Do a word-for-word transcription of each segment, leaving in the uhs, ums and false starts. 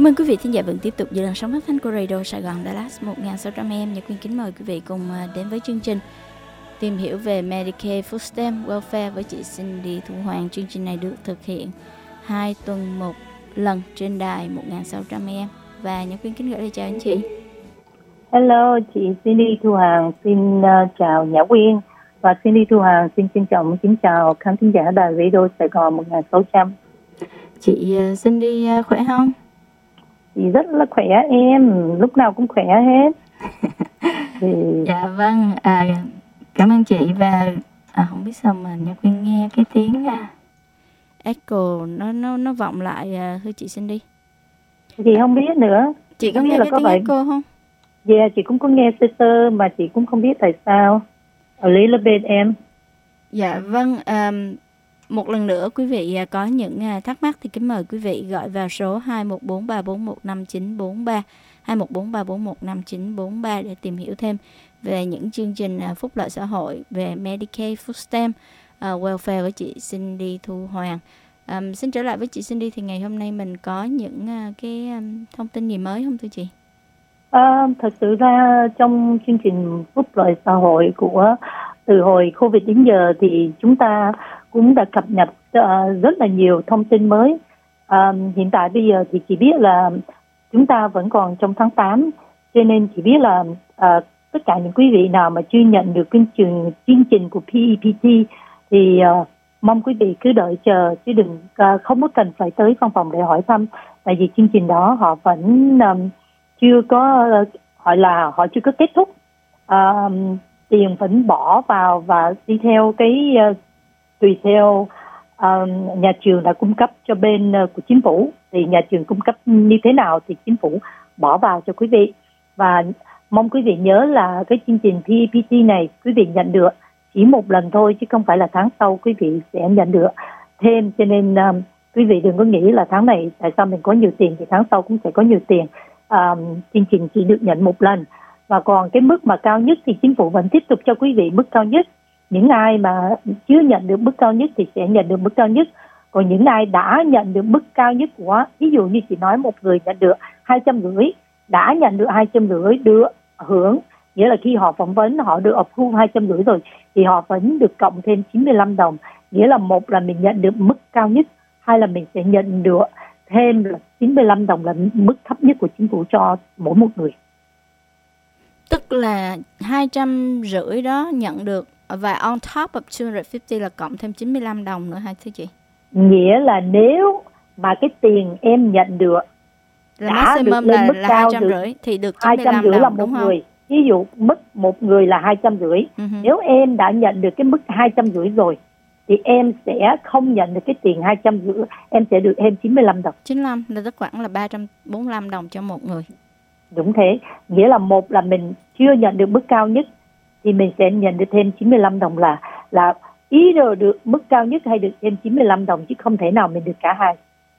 Cảm ơn quý vị thính giả vẫn tiếp tục giữ làn sóng phát thanh của Radio Sài Gòn Dallas một nghìn sáu trăm a em. Nhật Quyên kính mời quý vị cùng đến với chương trình tìm hiểu về Medicare Food Stamp Welfare với chị Cindy Thu Hoàng. Chương trình này được thực hiện hai tuần một lần trên đài một nghìn sáu trăm a em. Và Nhật Quyên kính gửi lời chào anh chị. Hello, chị Cindy Thu Hoàng xin uh, chào Nhã Quyên. Và Cindy Thu Hoàng xin trân trọng kính chào khán thính giả đài Radio Sài Gòn một nghìn sáu trăm. Chị uh, Cindy uh, khỏe không? Chị rất là khỏe em, lúc nào cũng khỏe hết. thì... Dạ vâng, à, cảm ơn chị. Và à, không biết sao mà Nhật Quyên nghe cái tiếng à, echo nó nó nó vọng lại à, thưa chị Cindy. Chị không biết nữa. Chị có không nghe cái tiếng vậy. echo không? Dạ, yeah, chị cũng có nghe sơ sơ mà chị cũng không biết tại sao. Ở lý là bên em. Dạ vâng, um, một lần nữa quý vị có những thắc mắc thì kính mời quý vị gọi vào số hai một bốn ba bốn một năm chín bốn ba, hai một bốn ba bốn một năm chín bốn ba để tìm hiểu thêm về những chương trình phúc lợi xã hội, về Medicare Food Stamp uh, Welfare với chị Cindy Thu Hoàng. Um, xin trở lại với chị Cindy, thì ngày hôm nay mình có những uh, cái um, thông tin gì mới không thưa chị? À, thật sự ra trong chương trình phúc lợi xã hội của từ hồi Covid đến giờ thì chúng ta cũng đã cập nhật uh, rất là nhiều thông tin mới. Uh, hiện tại bây giờ thì chỉ biết là chúng ta vẫn còn trong tháng tám, cho nên chỉ biết là uh, tất cả những quý vị nào mà chưa nhận được chương trình, chương trình của pê e pê tê thì uh, mong quý vị cứ đợi chờ, chứ đừng uh, không có cần phải tới văn phòng để hỏi thăm, tại vì chương trình đó họ vẫn um, chưa có uh, gọi là họ chưa có kết thúc. Uh, tiền vẫn bỏ vào và đi theo cái uh, tùy theo uh, nhà trường đã cung cấp cho bên uh, của chính phủ, thì nhà trường cung cấp như thế nào thì chính phủ bỏ vào cho quý vị. Và mong quý vị nhớ là cái chương trình pê e pê tê này quý vị nhận được chỉ một lần thôi, chứ không phải là tháng sau quý vị sẽ nhận được thêm. Cho nên uh, quý vị đừng có nghĩ là tháng này tại sao mình có nhiều tiền thì tháng sau cũng sẽ có nhiều tiền. Uh, chương trình chỉ được nhận một lần. Và còn cái mức mà cao nhất thì chính phủ vẫn tiếp tục cho quý vị mức cao nhất. Những ai mà chưa nhận được mức cao nhất thì sẽ nhận được mức cao nhất. Còn những ai đã nhận được mức cao nhất của, ví dụ như chị nói một người nhận được hai trăm rưỡi, đã nhận được hai trăm rưỡi được hưởng, nghĩa là khi họ phỏng vấn họ được approve hai trăm rưỡi rồi thì họ vẫn được cộng thêm chín mươi lăm đồng. Nghĩa là một là mình nhận được mức cao nhất, hai là mình sẽ nhận được thêm là chín mươi lăm đồng là mức thấp nhất của chính phủ cho mỗi một người. Tức là hai trăm rưỡi đó nhận được, và on top of hai trăm năm mươi là cộng thêm chín mươi lăm đồng nữa hả thưa chị? Nghĩa là nếu mà cái tiền em nhận được là maximum là, là hai trăm rưỡi thì được chín mươi lăm đồng, là một đúng không? Người. Ví dụ mức một người là hai trăm rưỡi. Uh-huh. Nếu em đã nhận được cái mức hai trăm rưỡi rồi thì em sẽ không nhận được cái tiền hai trăm rưỡi, em sẽ được thêm chín mươi lăm đồng. chín mươi lăm là rất khoảng là ba trăm bốn mươi lăm đồng cho một người. Đúng thế, nghĩa là một là mình chưa nhận được mức cao nhất thì mình sẽ nhận được thêm chín mươi lăm đồng, là là ý rồi được mức cao nhất hay được thêm chín mươi lăm đồng, chứ không thể nào mình được cả hai.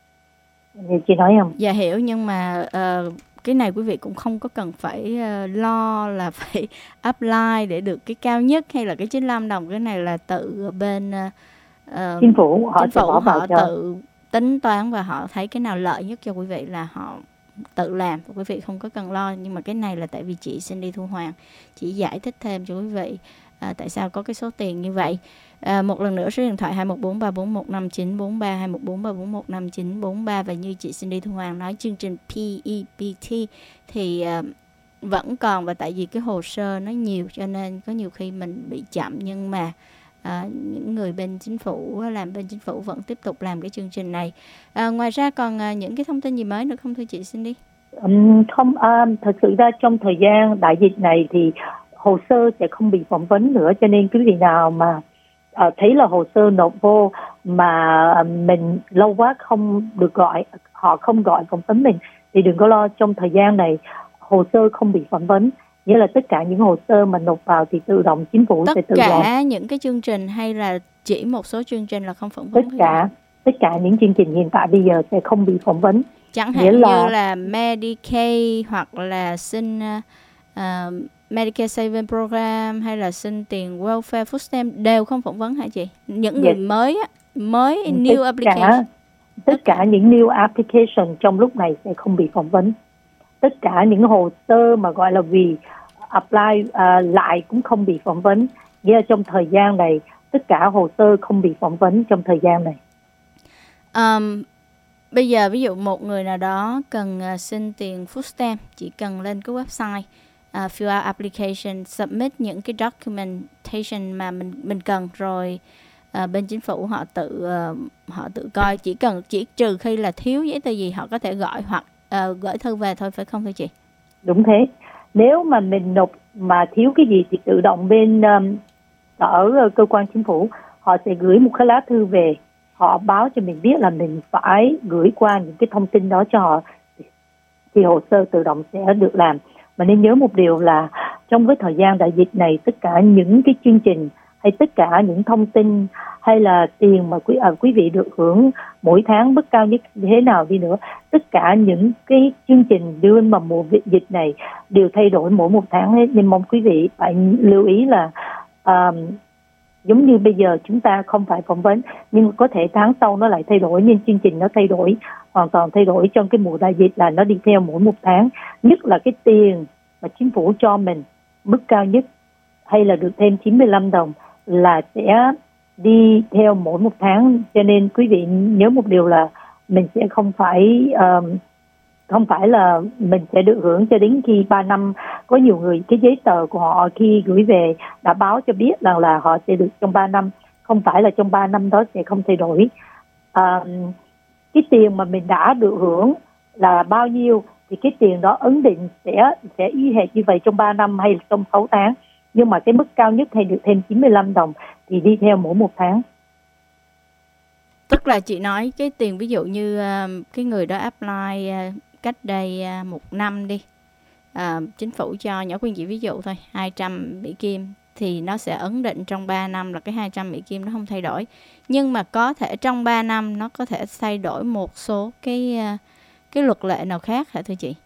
Chị nói không? Dạ hiểu, nhưng mà uh, cái này quý vị cũng không có cần phải uh, lo là phải apply để được cái cao nhất hay là cái chín mươi lăm đồng. Cái này là tự bên uh, chính phủ họ, chính phủ họ, họ cho. tự tính toán và họ thấy cái nào lợi nhất cho quý vị là họ tự làm, quý vị không có cần lo. Nhưng mà cái này là tại vì chị Cindy Thu Hoàng chỉ giải thích thêm cho quý vị à, tại sao có cái số tiền như vậy. À, một lần nữa số điện thoại hai một bốn ba bốn một năm chín bốn ba, hai một bốn ba bốn một năm chín bốn ba. Và như chị Cindy Thu Hoàng nói, chương trình pê e pê tê thì à, vẫn còn, và tại vì cái hồ sơ nó nhiều cho nên có nhiều khi mình bị chậm, nhưng mà À, những người bên chính phủ làm bên chính phủ vẫn tiếp tục làm cái chương trình này. À, ngoài ra còn à, những cái thông tin gì mới nữa không thưa chị Cindy? Um, không, um, thật sự ra trong thời gian đại dịch này thì hồ sơ sẽ không bị phỏng vấn nữa, cho nên quý vị nào mà uh, thấy là hồ sơ nộp vô mà uh, mình lâu quá không được gọi, họ không gọi phỏng vấn mình thì đừng có lo. Trong thời gian này hồ sơ không bị phỏng vấn, nghĩa là tất cả những hồ sơ mà nộp vào thì tự động chính phủ tất sẽ tự cả động. những cái chương trình hay là chỉ một số chương trình là không phỏng vấn? Tất cả tất cả những chương trình hiện tại bây giờ sẽ không bị phỏng vấn. Chẳng hạn là... như là Medicaid hoặc là xin uh, Medicare Savings Program hay là xin tiền Welfare Food Stamp đều không phỏng vấn hả chị? Những người yes. mới á, mới tất new application. Cả, Tất cả những new application trong lúc này sẽ không bị phỏng vấn. Tất cả những hồ sơ mà gọi là vì apply uh, lại cũng không bị phỏng vấn. Nghĩa là trong thời gian này, tất cả hồ sơ không bị phỏng vấn trong thời gian này. Um, bây giờ ví dụ một người nào đó cần uh, xin tiền food stamp, chỉ cần lên cái website, uh, fill out application, submit những cái documentation mà mình mình cần rồi. À, bên chính phủ họ tự uh, họ tự coi, chỉ cần chỉ trừ khi là thiếu giấy tờ gì họ có thể gọi hoặc uh, gửi thư về thôi, phải không thưa chị? Đúng thế. Nếu mà mình nộp mà thiếu cái gì thì tự động bên um, ở cơ quan chính phủ họ sẽ gửi một cái lá thư về, họ báo cho mình biết là mình phải gửi qua những cái thông tin đó cho họ, thì hồ sơ tự động sẽ được làm. Mà nên nhớ một điều là trong cái thời gian đại dịch này, tất cả những cái chương trình hay tất cả những thông tin hay là tiền mà quý, à, quý vị được hưởng mỗi tháng mức cao nhất thế nào đi nữa, tất cả những cái chương trình đưa mà mùa dịch này đều thay đổi mỗi một tháng hết. Nên mong quý vị phải lưu ý là um, giống như bây giờ chúng ta không phải phỏng vấn, nhưng có thể tháng sau nó lại thay đổi, nên chương trình nó thay đổi, hoàn toàn thay đổi trong cái mùa đại dịch là nó đi theo mỗi một tháng. Nhất là cái tiền mà chính phủ cho mình mức cao nhất hay là được thêm chín mươi lăm đồng là sẽ đi theo mỗi một tháng. Cho nên quý vị nhớ một điều là mình sẽ không phải um, không phải là mình sẽ được hưởng cho đến khi ba năm. Có nhiều người cái giấy tờ của họ khi gửi về đã báo cho biết rằng là họ sẽ được trong ba năm, không phải là trong ba năm đó sẽ không thay đổi. Um, cái tiền mà mình đã được hưởng là bao nhiêu thì cái tiền đó ấn định sẽ sẽ y hệt như vậy trong ba năm hay trong sáu tháng. Nhưng mà cái mức cao nhất hay được thêm chín mươi lăm đồng thì đi theo mỗi một tháng. Tức là chị nói cái tiền ví dụ như uh, cái người đó apply uh, cách đây uh, một năm đi, uh, chính phủ cho nhỏ Quyên chỉ ví dụ thôi, hai trăm Mỹ Kim thì nó sẽ ấn định trong ba năm là cái hai trăm Mỹ Kim nó không thay đổi. Nhưng mà có thể trong ba năm nó có thể thay đổi một số cái uh, cái luật lệ nào khác hả thưa chị?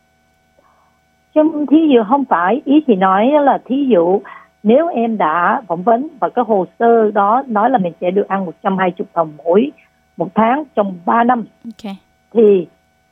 Chứ thí dụ không phải, ý chị nói là thí dụ nếu em đã phỏng vấn và cái hồ sơ đó nói là mình sẽ được ăn một trăm hai mươi đồng mỗi một tháng trong ba năm, okay. Thì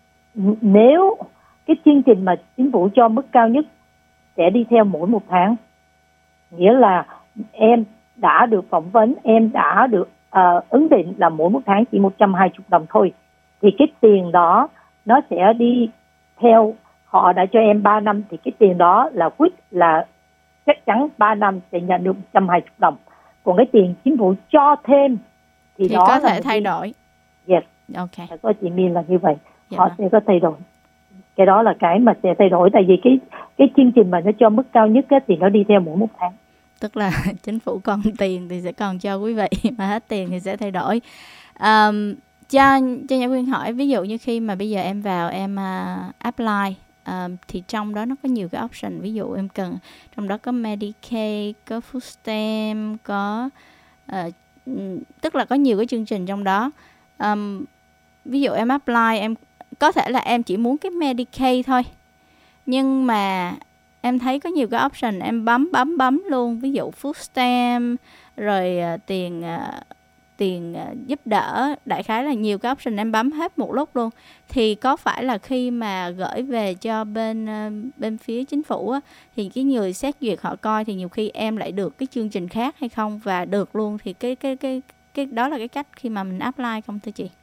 nếu cái chương trình mà chính phủ cho mức cao nhất sẽ đi theo mỗi một tháng, nghĩa là em đã được phỏng vấn, em đã được uh, ứng định là mỗi một tháng chỉ một trăm hai mươi đồng thôi, thì cái tiền đó nó sẽ đi theo. Họ đã cho em ba năm thì cái tiền đó là quyết là chắc chắn ba năm sẽ nhận được một trăm hai mươi đồng. Còn cái tiền chính phủ cho thêm thì, thì đó có thể là thay đổi. Yes. Ok. Có chị Miên là như vậy. Dạ Họ vâng. sẽ có thay đổi. Cái đó là cái mà sẽ thay đổi, tại vì cái cái chương trình mà nó cho mức cao nhất á, thì nó đi theo mỗi một tháng. Tức là chính phủ còn tiền thì sẽ còn cho quý vị, mà hết tiền thì sẽ thay đổi. Um, cho cho Nhã Quyên hỏi, ví dụ như khi mà bây giờ em vào em uh, apply uh, thì trong đó nó có nhiều cái option, ví dụ em cần trong đó có Medicaid, có food stamp, có uh, tức là có nhiều cái chương trình trong đó. Um, ví dụ em apply, em có thể là em chỉ muốn cái Medicaid thôi, nhưng mà em thấy có nhiều cái option em bấm bấm bấm luôn, ví dụ food stamp rồi uh, tiền uh, tiền uh, giúp đỡ, đại khái là nhiều cái option em bấm hết một lúc luôn. Thì có phải là khi mà gửi về cho bên uh, bên phía chính phủ á, thì cái người xét duyệt họ coi thì nhiều khi em lại được cái chương trình khác hay không, và được luôn thì cái cái cái cái đó là cái cách khi mà mình apply không thưa chị?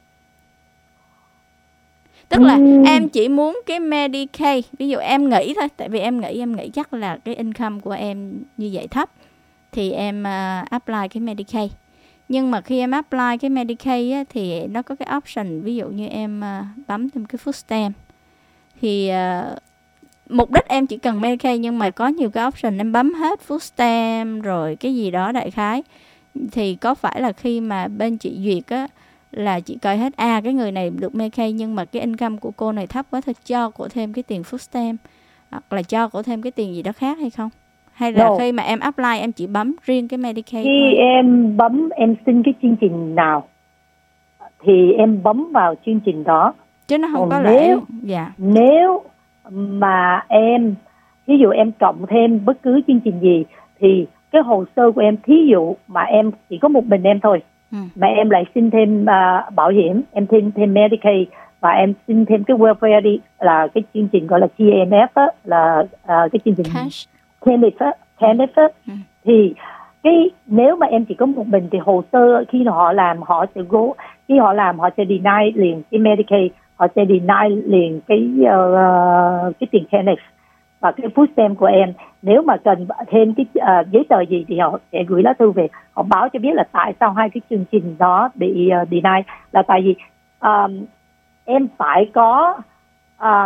Tức là uhm. em chỉ muốn cái Medicaid, ví dụ em nghĩ thôi, tại vì em nghĩ em nghĩ chắc là cái income của em như vậy thấp thì em uh, apply cái Medicaid. Nhưng mà khi em apply cái Medicaid á, thì nó có cái option, ví dụ như em uh, bấm thêm cái food stamp thì uh, mục đích em chỉ cần Medicaid, nhưng mà có nhiều cái option em bấm hết food stamp rồi cái gì đó đại khái, thì có phải là khi mà bên chị duyệt á là chị coi hết à cái người này được Medicaid nhưng mà cái income của cô này thấp quá thôi, cho cổ thêm cái tiền food stamp hoặc là cho cổ thêm cái tiền gì đó khác hay không? Hay là no. khi mà em apply em chỉ bấm riêng cái Medicaid khi thôi? em bấm em xin cái chương trình nào thì em bấm vào chương trình đó, chứ nó không còn có nếu, lẽ dạ. Nếu mà em ví dụ em cộng thêm bất cứ chương trình gì thì cái hồ sơ của em, thí dụ mà em chỉ có một mình em thôi, Ừ. mà em lại xin thêm à, bảo hiểm, em thêm thêm Medicaid và em xin thêm cái welfare đi, là cái chương trình gọi là T A N F á, là à, cái chương trình Cash. Kenneth á, Kenneth á. Ừ. Thì cái nếu mà em chỉ có một mình thì hồ sơ khi họ làm họ sẽ go, khi họ làm họ sẽ deny liền cái Medicaid, họ sẽ deny liền cái uh, cái tiền Kenneth và cái food stamp của em. Nếu mà cần thêm cái uh, giấy tờ gì thì họ sẽ gửi lá thư về, họ báo cho biết là tại sao hai cái chương trình đó bị uh, deny, là tại vì um, em phải có um,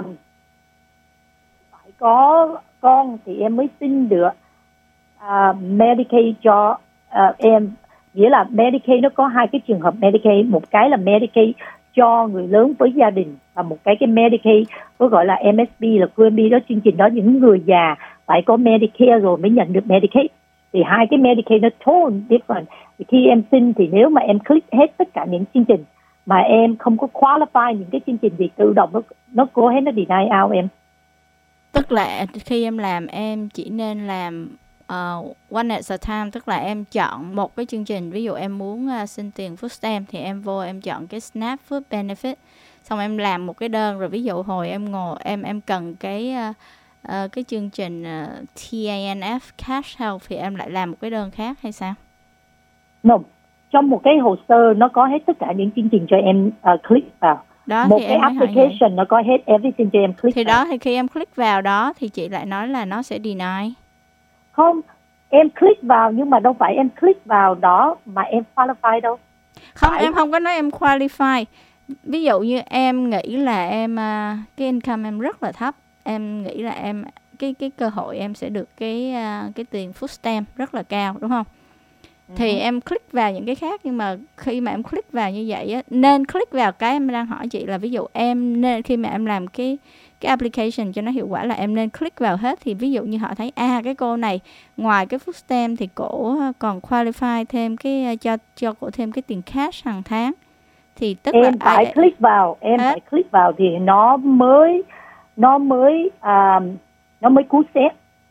phải có con thì em mới xin được uh, Medicaid cho uh, em. Nghĩa là Medicaid nó có hai cái trường hợp Medicaid, một cái là Medicaid cho người lớn với gia đình và một cái cái Medicaid có gọi là M S B, là Q M B đó. Chương trình đó những người già phải có Medicare rồi mới nhận được Medicaid. Thì hai cái Medicaid nó totally different. Thì khi em xin thì nếu mà em click hết tất cả những chương trình mà em không có qualify những cái chương trình thì tự động nó nó cố hết nó deny out em. Tức là khi em làm em chỉ nên làm uh, one at a time, tức là em chọn một cái chương trình, ví dụ em muốn uh, xin tiền food stamp thì em vô em chọn cái SNAP Food Benefit, xong em làm một cái đơn, rồi ví dụ hồi em ngồi em em cần cái uh, uh, cái chương trình uh, T A N F Cash Health thì em lại làm một cái đơn khác hay sao? No, trong một cái hồ sơ nó có hết tất cả những chương trình cho em uh, click vào. Đó, một thì cái em mới hỏi application vậy. nó có hết everything cho em click Thì vào. đó, thì khi em click vào đó thì chị lại nói là nó sẽ deny. Không, em click vào nhưng mà đâu phải em click vào đó mà em qualify đâu. Không, Phải. em không có nói em qualify. Ví dụ như em nghĩ là em uh, cái income em rất là thấp, em nghĩ là em cái cái cơ hội em sẽ được cái uh, cái tiền food stamp rất là cao, đúng không? Thì Ừ. em click vào những cái khác, nhưng mà khi mà em click vào như vậy á, nên click vào cái em đang hỏi chị là ví dụ em nên khi mà em làm cái cái application cho nó hiệu quả là em nên click vào hết. Thì ví dụ như họ thấy à cái cô này ngoài cái food stamp thì cổ còn qualify thêm cái cho cho cổ thêm cái tiền cash hàng tháng, thì tức em là phải ai, click vào, em hết. phải click vào thì nó mới nó mới um, nó mới cứu xét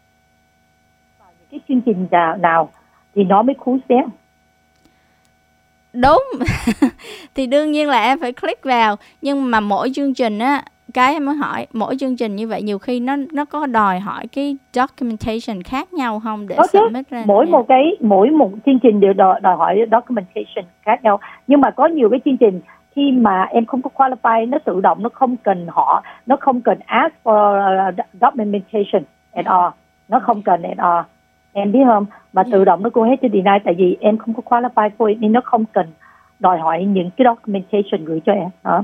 vào những cái chương trình nào, nào thì nó mới cứu xét. Đúng. Thì đương nhiên là em phải click vào, nhưng mà mỗi chương trình á, cái em mới hỏi, mỗi chương trình như vậy nhiều khi nó nó có đòi hỏi cái documentation khác nhau không để Có chứ, submit ra. mỗi nha. một cái mỗi một chương trình đều đòi, đòi hỏi documentation khác nhau, nhưng mà có nhiều cái chương trình khi mà em không có qualify nó tự động nó không cần họ nó không cần ask for documentation at all, nó không cần at all, em biết không, mà tự động nó go ahead to deny tại vì em không có qualify for it nên nó không cần đòi hỏi những cái documentation gửi cho em đó.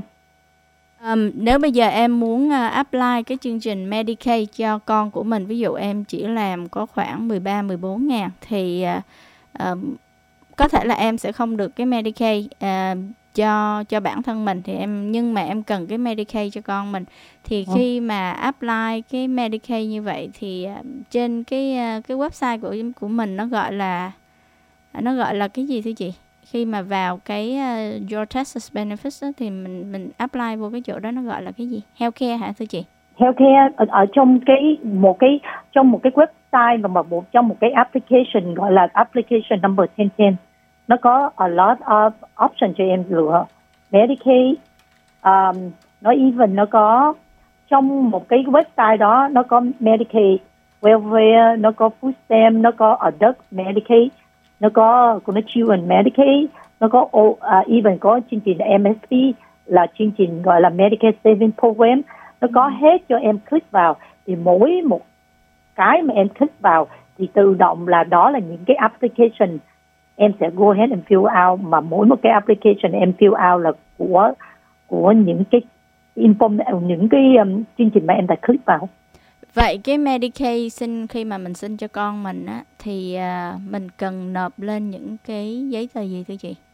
Um, nếu bây giờ em muốn uh, apply cái chương trình Medicaid cho con của mình, ví dụ em chỉ làm có khoảng mười ba mười bốn ngàn thì uh, um, có thể là em sẽ không được cái Medicaid uh, cho cho bản thân mình, thì em nhưng mà em cần cái Medicaid cho con mình. Thì Ừ. khi mà apply cái Medicaid như vậy thì uh, trên cái uh, cái website của của mình nó gọi là nó gọi là cái gì thưa chị? Khi mà vào cái uh, Your Taxes Benefits đó, thì mình mình apply vô cái chỗ đó nó gọi là cái gì? Healthcare hả thưa chị? Healthcare ở, ở trong cái một cái trong một cái website và một, một trong một cái application gọi là application number ten ten, nó có a lot of option cho em lựa. Medicaid, um, nó even nó có trong một cái website đó nó có Medicaid, welfare, nó có food stamp, nó có adult Medicaid, nó có có nó children Medicaid, nó có uh, even có chương trình M S P là chương trình gọi là Medicare Savings Program, nó có hết cho em click vào. Thì mỗi một cái mà em click vào thì tự động là đó là những cái application em sẽ go ahead and fill out, mà mỗi một cái application em fill out là của của những cái inform những cái um, chương trình mà em đã click vào. Vậy cái Medicaid xin khi mà mình xin cho con mình á thì uh, mình cần nộp lên những cái giấy tờ gì thưa chị?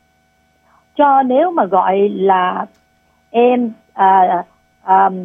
Cho nếu mà gọi là em uh, um,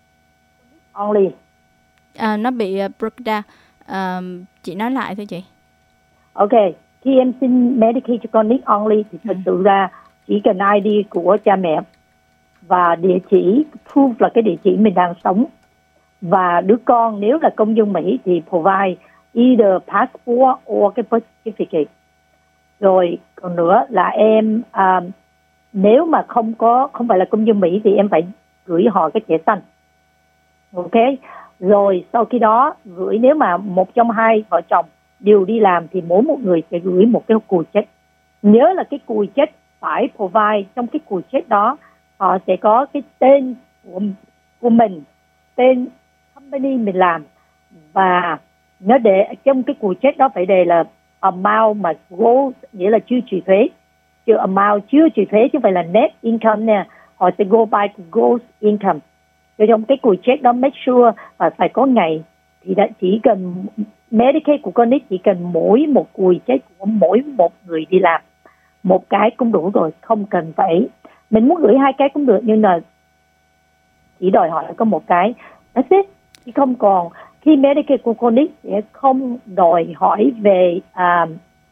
only À, nó bị uh, broke down. Uh, chị nói lại thưa chị. Ok, khi em xin Medicaid cho con Nick only thì thật sự ra chỉ cần I D của cha mẹ và địa chỉ proof là cái địa chỉ mình đang sống, và đứa con nếu là công dân Mỹ thì provide either passport or cái birth certificate. Rồi còn nữa là em à, nếu mà không có không phải là công dân Mỹ thì em phải gửi họ cái thẻ xanh. Ok. Rồi sau khi đó gửi, nếu mà một trong hai vợ chồng đều đi làm thì mỗi một người sẽ gửi một cái cùi check. Nhớ là cái cùi check phải provide, trong cái cùi check đó họ sẽ có cái tên của, của mình, tên company mình làm, và nó để trong cái cùi check đó phải đề là amount mà gross, nghĩa là chưa trừ thuế, chứ amount chưa trừ thuế chứ không phải là net income nè, họ sẽ go by gross income. Rồi trong cái cùi check đó make sure và phải có ngày, thì đã chỉ cần Medicaid của con nít chỉ cần mỗi một cùi check của mỗi một người đi làm một cái cũng đủ rồi, không cần phải, mình muốn gửi hai cái cũng được nhưng là chỉ đòi hỏi có một cái, that's it. Chứ không còn khi Medicaid của con nít sẽ không đòi hỏi về um,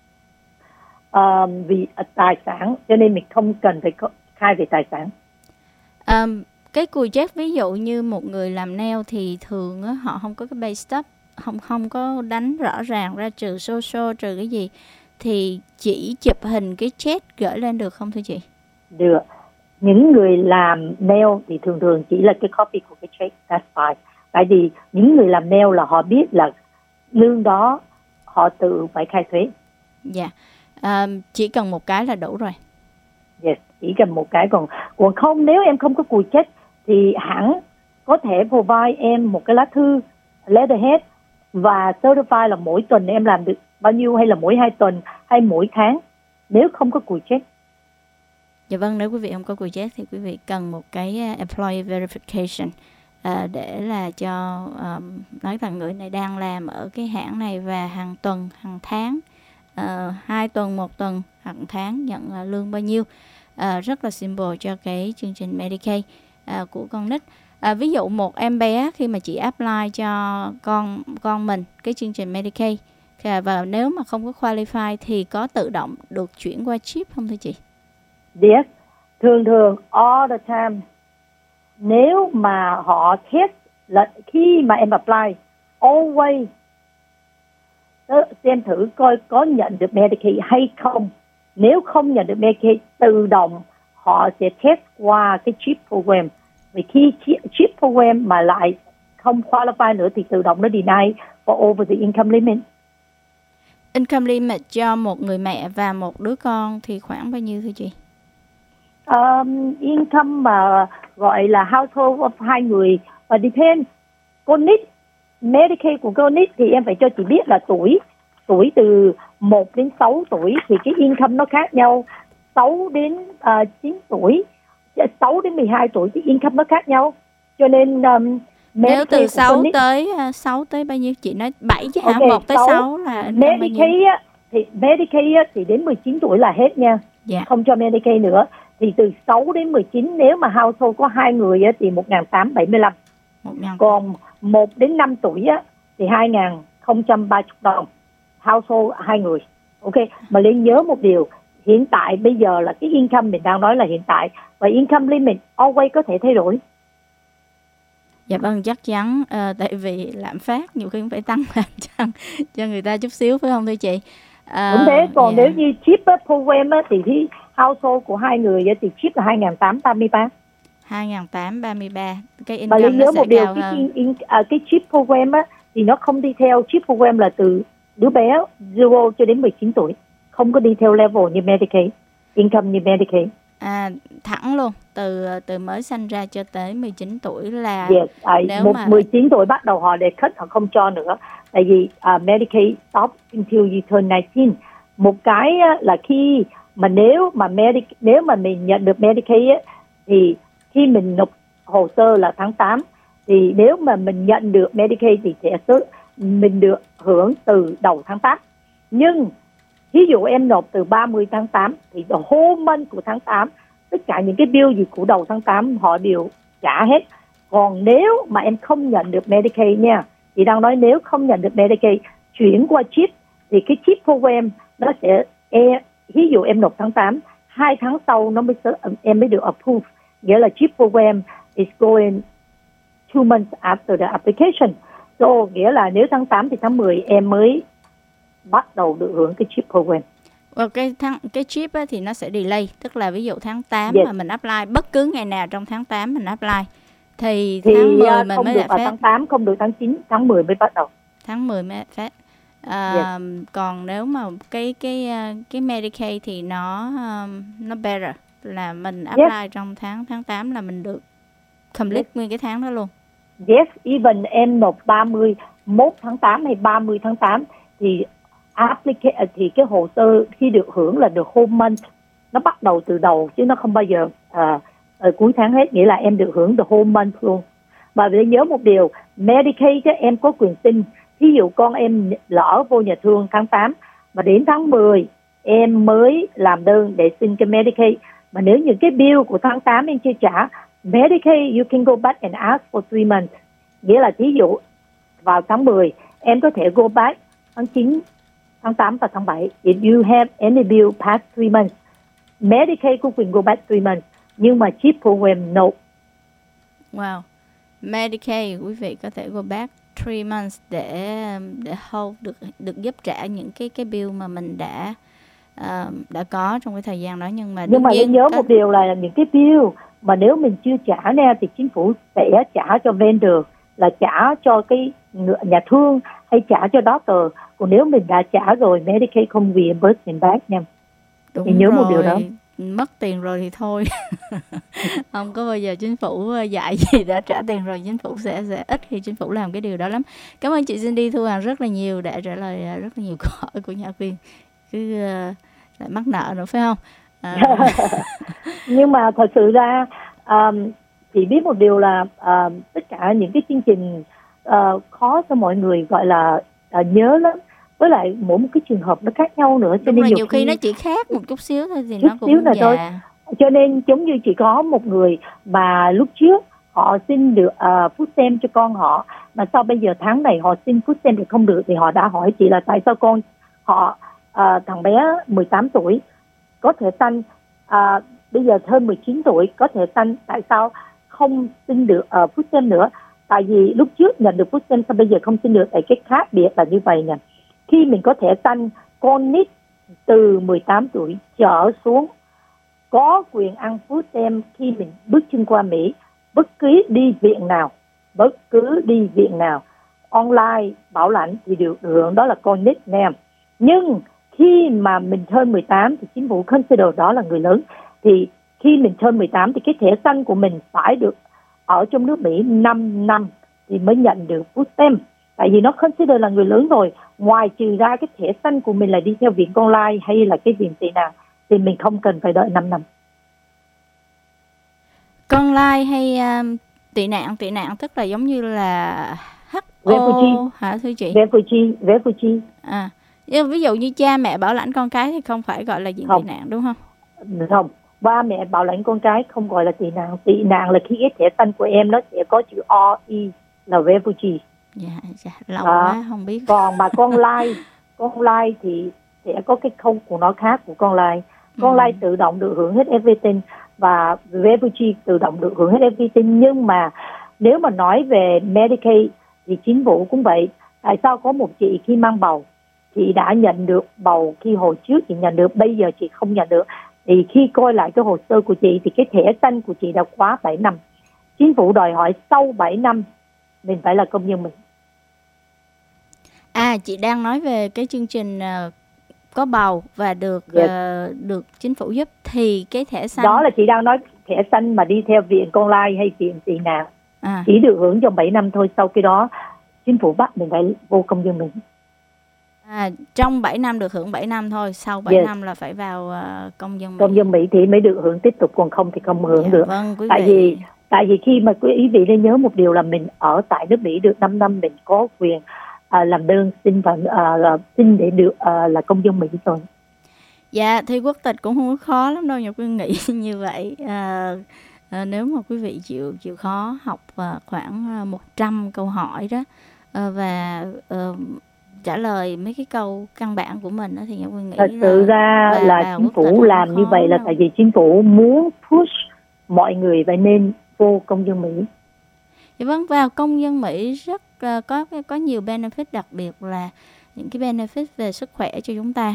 um, vì uh, tài sản, cho nên mình không cần phải khai về tài sản. Um, cái cùi check ví dụ như một người làm nail thì thường á, họ không có cái pay stub, không không có đánh rõ ràng ra trừ social trừ cái gì, thì chỉ chụp hình cái check gửi lên được không thưa chị? Được. Những người làm nail thì thường thường chỉ là cái copy của cái check, that's fine. Tại vì những người làm nail là họ biết là lương đó họ tự phải khai thuế. Dạ. Yeah. Um, chỉ cần một cái là đủ rồi. Yes, chỉ cần một cái. Còn còn không, nếu em không có cùi check thì hãng có thể provide em một cái lá thư letterhead và certify là mỗi tuần em làm được bao nhiêu, hay là mỗi hai tuần hay mỗi tháng, nếu không có cùi check. Dạ vâng, nếu quý vị không có cùi check thì quý vị cần một cái employee verification uh, để là cho um, nói rằng người này đang làm ở cái hãng này và hàng tuần, hàng tháng, uh, hai tuần, một tuần, hàng tháng nhận uh, lương bao nhiêu. Uh, rất là simple cho cái chương trình Medicaid uh, của con nít. À, ví dụ một em bé khi mà chị apply cho con con mình cái chương trình Medicaid và nếu mà không có qualify thì có tự động được chuyển qua chip không thưa chị? Yes, thường thường all the time. Nếu mà họ test là khi mà em apply, always xem thử coi có nhận được Medicaid hay không. Nếu không nhận được Medicaid, tự động họ sẽ test qua cái chip program. Vì khi chip program mà lại không qualify nữa thì tự động nó deny for over the income limit. Income limit cho một người mẹ và một đứa con thì khoảng bao nhiêu thưa chị? Um, income mà gọi là household of hai người và depend. Con nít, Medicaid của con nít thì em phải cho chị biết là tuổi. Tuổi từ một đến sáu tuổi thì cái income nó khác nhau. sáu đến chín tuổi, sáu đến mười hai tuổi thì income nó khác nhau. Cho nên um, nếu từ sáu tới uh, sáu tới bao nhiêu chị nói bảy chứ hả? Okay, một tới sáu là Medicaid á, thì Medicaid á, thì đến mười chín tuổi là hết nha. Yeah. Không cho Medicaid nữa. Thì từ sáu đến mười chín nếu mà household có hai người á, thì một nghìn tám trăm bảy mươi lăm. Còn một đến năm tuổi á, thì hai nghìn không trăm ba mươi đồng. Household hai người. Ok, mà Liên nhớ một điều, hiện tại bây giờ là cái income mình đang nói là hiện tại, và income limit always có thể thay đổi. Dạ vâng, chắc chắn, à, tại vì lạm phát nhiều khi cũng phải tăng lên cho, cho người ta chút xíu phải không thưa chị? À, đúng thế, còn yeah. nếu như chip program á, thì cái household của hai người thì chip là hai nghìn tám trăm ba mươi ba. hai nghìn tám trăm ba mươi ba. Cái income nó nhớ sẽ một điều, cái, in, in, à, cái chip program á, thì nó không đi theo, chip program là từ đứa bé zero cho đến mười chín tuổi, không có đi theo level như Medicaid, income như Medicaid. À, thẳng luôn, từ từ mới sinh ra cho tới mười chín tuổi là yes, à, nếu một, mà mười chín tuổi bắt đầu họ để cut, họ không cho nữa. Tại vì uh, Medicaid stop until you turn nineteen. Một cái uh, là khi mà nếu mà Medic, nếu mà mình nhận được Medicaid á, thì khi mình nộp hồ sơ là tháng tám, thì nếu mà mình nhận được Medicaid thì sẽ mình được hưởng từ đầu tháng tám. Nhưng ví dụ em nộp từ ba mươi tháng tám thì the whole month của tháng tám, tất cả những cái bill gì của đầu tháng tám họ đều trả hết. Còn nếu mà em không nhận được Medicaid nha, chị đang nói nếu không nhận được Medicaid, chuyển qua chip thì cái chip program nó sẽ e, ví dụ em nộp tháng tám, hai tháng sau nó mới em mới được approve, nghĩa là chip program is going two months after the application. So nghĩa là nếu tháng tám thì tháng mười em mới bắt đầu được hưởng cái chip program. Và cái tháng cái chip á, thì nó sẽ delay, tức là ví dụ tháng tám Yes. mà mình apply, bất cứ ngày nào trong tháng tám mình apply thì, Thì tháng mười uh, mình không mới được được vào phép. tháng tám, không được tháng chín, tháng mười mới bắt đầu. Tháng mười mới phép. À, còn nếu mà cái cái uh, cái Medicaid thì nó um, nó better, là mình apply Yes. trong tháng tháng tám là mình được complete Yes. nguyên cái tháng đó luôn. Yes, even em nộp ba mươi mốt tháng tám hay ba mươi tháng tám thì applica- thì cái hồ sơ khi được hưởng là được whole month, nó bắt đầu từ đầu chứ nó không bao giờ à, ở cuối tháng hết, nghĩa là em được hưởng the whole month luôn. Và để nhớ một điều, Medicaid các em có quyền xin. Ví dụ con em lỡ vô nhà thương tháng tám mà đến tháng mười em mới làm đơn để xin cái Medicaid, mà nếu những cái bill của tháng tám em chưa trả, Medicaid you can go back and ask for three months. Nghĩa là thí dụ vào tháng mười em có thể go back tháng chín, tháng tám và tháng bảy. If you have any bill past three months, Medicaid có quyền go back three months, nhưng mà chip program no. Wow. Medicaid quý vị có thể go back three months để để hold được được giúp trả những cái cái bill mà mình đã uh, đã có trong cái thời gian đó, nhưng mà nhưng mà nhiên, nhớ có... một điều là những cái bill mà nếu mình chưa trả nè thì chính phủ sẽ trả cho vendor, là trả cho cái nhà thương hay trả cho doctor. Còn nếu mình đã trả rồi, Medicaid không reimburse mình back nha. Đúng thì nhớ rồi. một điều đó. Mất tiền rồi thì thôi. Không có bao giờ chính phủ dạy gì đã trả tiền rồi, chính phủ sẽ sẽ ít khi chính phủ làm cái điều đó lắm. Cảm ơn chị Cindy Thu Hằng rất là nhiều đã trả lời rất là nhiều câu hỏi của nhà viên. Cứ uh, lại mắc nợ nữa phải không? À... Nhưng mà thật sự ra um, chị biết một điều là uh, tất cả những cái chương trình uh, khó cho mọi người gọi là uh, nhớ lắm. Với lại mỗi một cái trường hợp nó khác nhau nữa, cho Đúng nên rồi, nhiều, nhiều khi, khi nó chỉ khác một chút xíu thôi thì chút nó cũng xíu là già. thôi. Cho nên giống như chỉ có một người mà lúc trước họ xin được uh, food stamp cho con họ, mà sau bây giờ tháng này họ xin food stamp thì không được, thì họ đã hỏi chị là tại sao con họ uh, thằng bé mười tám tuổi có thể sanh, uh, bây giờ hơn mười chín tuổi có thể sanh, tại sao không xin được uh, food stamp nữa? Tại vì lúc trước nhận được food stamp, sao bây giờ không xin được? Tại cái khác biệt là như vậy nè. Khi mình có thể sanh con nít từ mười tám tuổi trở xuống có quyền ăn food stamp khi mình bước chân qua Mỹ, bất cứ đi viện nào, bất cứ đi viện nào, online, bảo lãnh thì được hưởng, đó là con nít nè. Nhưng khi mà mình hơn mười tám thì chính phủ consider đó là người lớn. Thì khi mình hơn mười tám thì cái thẻ xanh của mình phải được ở trong nước Mỹ năm năm thì mới nhận được food stamp. Tại vì nó consider là người lớn rồi, ngoài trừ ra cái thẻ xanh của mình là đi theo viện con lai hay là cái viện tị nạn thì mình không cần phải đợi năm năm. Con lai hay um, tị nạn, tị nạn tức là giống như là hát o refugee hả thưa chị? Refugee, refugee. À, ví dụ như cha mẹ bảo lãnh con cái thì không phải gọi là diện tị nạn đúng không? Không, ba mẹ bảo lãnh con cái không gọi là tị nạn. Tị nạn là khi cái thẻ xanh của em nó sẽ có chữ R E là refugee. Dạ, dạ lâu à, quá không biết. Còn mà con lai, con lai thì sẽ có cái khâu của nó khác của con lai. Con ừ. lai tự động được hưởng hết everything và refugee tự động được hưởng hết everything. Nhưng mà nếu mà nói về Medicaid thì chính phủ cũng vậy. Tại sao có một chị khi mang bầu, chị đã nhận được bầu khi hồi trước chị nhận được, bây giờ chị không nhận được. Thì khi coi lại cái hồ sơ của chị thì cái thẻ xanh của chị đã quá bảy năm. Chính phủ đòi hỏi sau bảy năm mình phải là công dân mình. À, chị đang nói về cái chương trình uh, có bầu và được yes. uh, được chính phủ giúp thì cái thẻ xanh. Đó là chị đang nói thẻ xanh mà đi theo viện con lai hay viện tị nạn. À. Chỉ được hưởng trong bảy năm thôi, sau khi đó chính phủ bắt mình phải vô công dân mình. À, trong bảy năm được hưởng bảy năm thôi, sau bảy yes. năm là phải vào uh, công dân Mỹ. Công dân Mỹ thì mới được hưởng tiếp tục, còn không thì không hưởng dạ, được. Vâng, quý tại vị. vì tại vì khi mà quý vị nên nhớ một điều là mình ở tại nước Mỹ được năm năm mình có quyền à, làm đơn xin và à, xin để được à, là công dân Mỹ rồi. Dạ, thi quốc tịch cũng không có khó lắm đâu, Nhật Quyên nghĩ như vậy. À, à, nếu mà quý vị chịu chịu khó học à, khoảng một trăm câu hỏi đó à, và à, trả lời mấy cái câu căn bản của mình đó, thì Nhật Quyên nghĩ thật sự ra là, là chính phủ làm như vậy là đâu. Tại vì chính phủ muốn push mọi người phải nên vô công dân Mỹ. Dạ vâng, vào công dân Mỹ rất uh, có có nhiều benefit, đặc biệt là những cái benefit về sức khỏe cho chúng ta.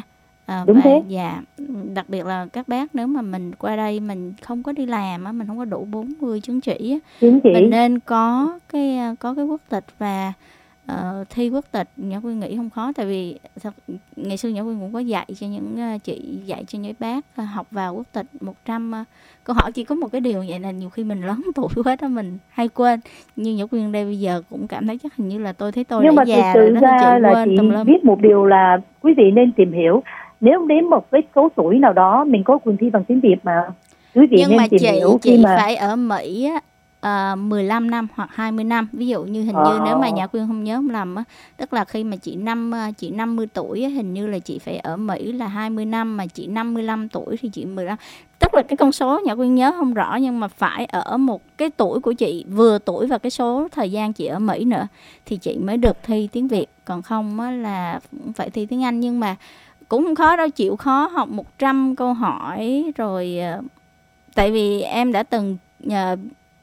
À, Đúng và thế. dạ, đặc biệt là các bác nếu mà mình qua đây mình không có đi làm á, mình không có đủ bốn mươi chứng chỉ á, Chứng mình chỉ. nên có cái có cái quốc tịch và ờ, thi quốc tịch. Nhã Quyên nghĩ không khó, tại vì thật, ngày xưa Nhã Quyên cũng có dạy cho những ờ, chị, dạy cho những bác ờ, học vào quốc tịch một trăm ờ, câu hỏi. Chỉ có một cái điều vậy là nhiều khi mình lớn tuổi quá đó mình hay quên, nhưng Nhã Quyên đây bây giờ cũng cảm thấy chắc hình như là tôi thấy tôi Nhưng đã mà thực già sự rồi đó, thì ra chị là quên chị tùm lum. biết một điều là quý vị nên tìm hiểu, nếu đến một cái số tuổi nào đó mình có quyền thi bằng tiếng Việt mà. Quý vị Nhưng nên mà tìm chị hiểu khi chị mà phải ở Mỹ á, ờ, mười lăm năm hoặc hai mươi năm. Ví dụ như hình Ờ. như nếu mà Nhã Quyên không nhớ không lầm á, tức là khi mà chị năm ờ, chị năm mươi tuổi á, hình như là chị phải ở Mỹ là hai mươi năm, mà chị năm mươi lăm tuổi thì chị mười lăm. Tức là cái con số Nhã Quyên nhớ không rõ, nhưng mà phải ở một cái tuổi của chị vừa tuổi và cái số thời gian chị ở Mỹ nữa thì chị mới được thi tiếng Việt. Còn không á là cũng phải thi tiếng Anh. Nhưng mà cũng không khó đâu, chịu khó học một trăm câu hỏi rồi. ờ, Tại vì em đã từng nhờ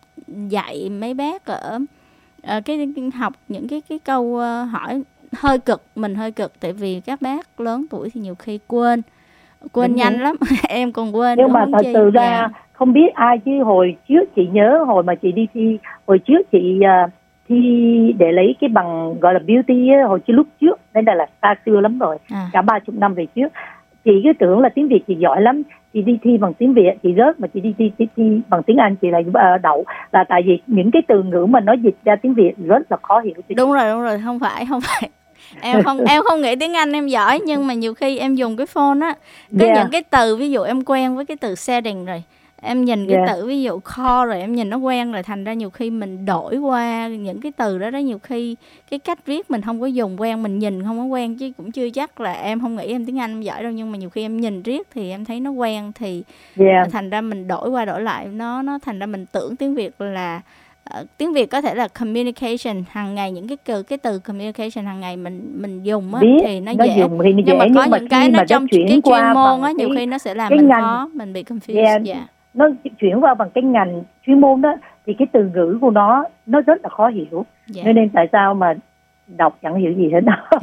dạy mấy bác ở ờ, cái, cái học những cái cái câu ờ, hỏi hơi cực, mình hơi cực, tại vì các bác lớn tuổi thì nhiều khi quên quên Đúng nhanh thế. lắm. Em còn quên Nhưng nữa mà huống thật chi. sự Dạ. ra không biết ai, chứ hồi trước chị nhớ hồi mà chị đi thi, hồi trước chị à, thi để lấy cái bằng gọi là beauty á, hồi chứ lúc trước nên là, là xa xưa lắm rồi, À. cả ba chục năm về trước. Chị cứ tưởng là tiếng Việt chị giỏi lắm, chị đi thi bằng tiếng Việt chị rớt, mà chị đi thi, thi, thi bằng tiếng Anh chị lại uh, đậu, là tại vì những cái từ ngữ mà nó dịch ra tiếng Việt rất là khó hiểu. Đúng rồi, đúng rồi, không phải không phải em không em không nghĩ tiếng Anh em giỏi, nhưng mà nhiều khi em dùng cái phone á, có Yeah. những cái từ ví dụ em quen với cái từ setting rồi, em nhìn cái Yeah. từ ví dụ core rồi em nhìn nó quen rồi, thành ra nhiều khi mình đổi qua những cái từ đó đó, nhiều khi cái cách viết mình không có dùng quen, mình nhìn không có quen, chứ cũng chưa chắc là em không nghĩ em tiếng Anh em giỏi đâu, nhưng mà nhiều khi em nhìn riết thì em thấy nó quen thì Yeah. thành ra mình đổi qua đổi lại nó nó thành ra mình tưởng tiếng Việt là uh, tiếng Việt có thể là communication hàng ngày, những cái từ cái từ communication hàng ngày mình mình dùng á thì nó, nó dễ, dùng thì nó nhưng dễ, mà có nhưng mà những cái khi nó mà trong nó chuyển cái chuyên qua môn á, bằng nhiều cái, khi nó sẽ làm cái mình ngành, khó, mình bị confused. yeah, Yeah. Nó chuyển qua bằng cái ngành chuyên môn đó thì cái từ ngữ của nó nó rất là khó hiểu. Yeah. Nên, nên tại sao mà đọc chẳng hiểu gì hết đó.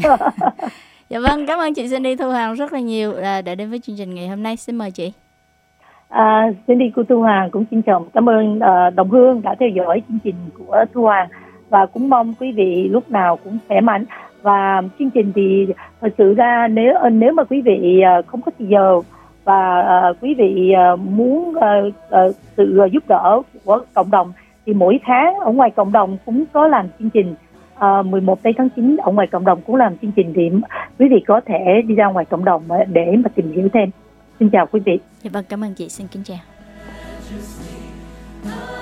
Dạ vâng, cảm ơn chị Cindy Thu Hoàng rất là nhiều à, đã đến với chương trình ngày hôm nay. Xin mời chị. À, Cindy của Thu Hoàng cũng xin chào, cảm ơn uh, Đồng Hương đã theo dõi chương trình của Thu Hoàng, và cũng mong quý vị lúc nào cũng khỏe mạnh. Và chương trình thì thật sự ra nếu nếu mà quý vị uh, không có thời giờ và uh, quý vị uh, muốn uh, uh, sự uh, giúp đỡ của cộng đồng thì mỗi tháng ở ngoài cộng đồng cũng có làm chương trình. Uh, mười một tây tháng chín ở ngoài cộng đồng cũng làm chương trình, thì quý vị có thể đi ra ngoài cộng đồng để mà tìm hiểu thêm. Xin chào quý vị. Dạ vâng, cảm ơn chị, xin kính chào.